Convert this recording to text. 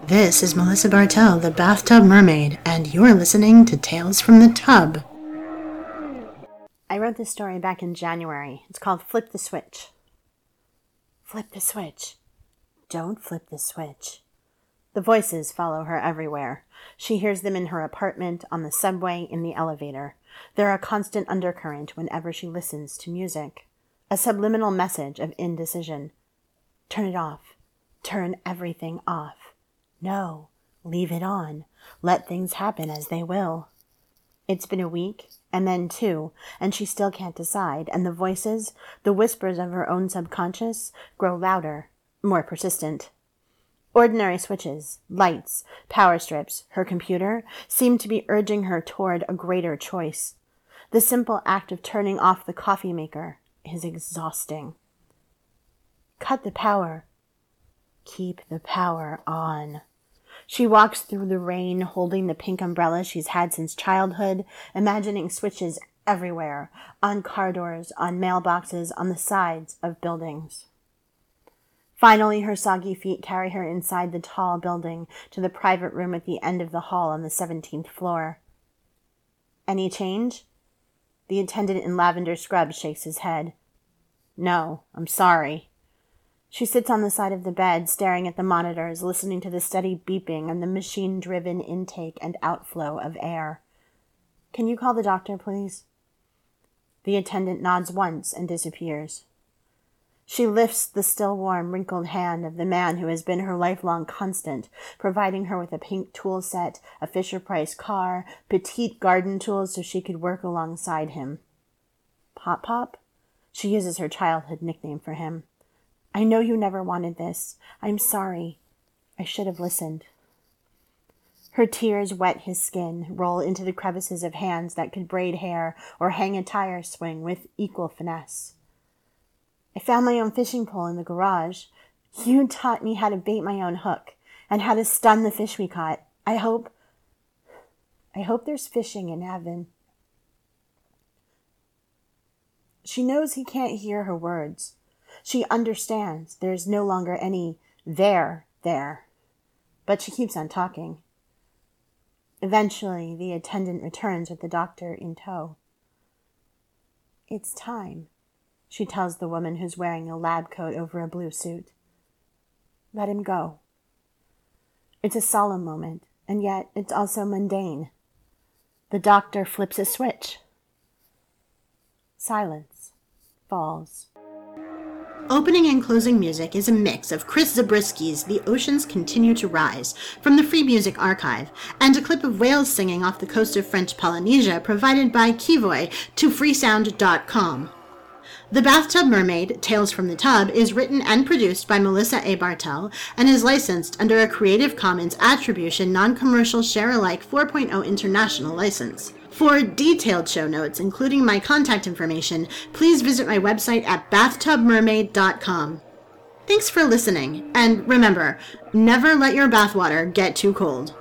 This is Melissa Bartell, the Bathtub Mermaid, and you're listening to Tales from the Tub. I wrote this story back in January. It's called Flip the Switch. Flip the switch. Don't flip the switch. The voices follow her everywhere. She hears them in her apartment, on the subway, in the elevator. They're a constant undercurrent whenever she listens to music. A subliminal message of indecision. Turn it off. Turn everything off. No, leave it on. Let things happen as they will. It's been a week, and then 2, and she still can't decide, and the voices, the whispers of her own subconscious, grow louder, more persistent. Ordinary switches, lights, power strips, her computer, seem to be urging her toward a greater choice. The simple act of turning off the coffee maker is exhausting. Cut the power. Keep the power on. She walks through the rain, holding the pink umbrella she's had since childhood, imagining switches everywhere, on car doors, on mailboxes, on the sides of buildings. Finally, her soggy feet carry her inside the tall building to the private room at the end of the hall on the 17th floor. Any change? The attendant in lavender scrubs shakes his head. No, I'm sorry. She sits on the side of the bed, staring at the monitors, listening to the steady beeping and the machine-driven intake and outflow of air. Can you call the doctor, please? The attendant nods once and disappears. She lifts the still warm, wrinkled hand of the man who has been her lifelong constant, providing her with a pink tool set, a Fisher-Price car, petite garden tools so she could work alongside him. Pop-Pop? She uses her childhood nickname for him. I know you never wanted this. I'm sorry. I should have listened. Her tears wet his skin, roll into the crevices of hands that could braid hair or hang a tire swing with equal finesse. I found my own fishing pole in the garage. You taught me how to bait my own hook and how to stun the fish we caught. I hope there's fishing in heaven. She knows he can't hear her words. She understands there's no longer any there. But she keeps on talking. Eventually, the attendant returns with the doctor in tow. It's time, she tells the woman who's wearing a lab coat over a blue suit. Let him go. It's a solemn moment, and yet it's also mundane. The doctor flips a switch. Silence falls. Opening and closing music is a mix of Chris Zabrisky's The Oceans Continue to Rise from the Free Music Archive and a clip of whales singing off the coast of French Polynesia provided by Kivoy to freesound.com. The Bathtub Mermaid, Tales from the Tub, is written and produced by Melissa A. Bartell and is licensed under a Creative Commons Attribution Non-Commercial Share-alike 4.0 International License. For detailed show notes, including my contact information, please visit my website at bathtubmermaid.com. Thanks for listening, and remember, never let your bathwater get too cold.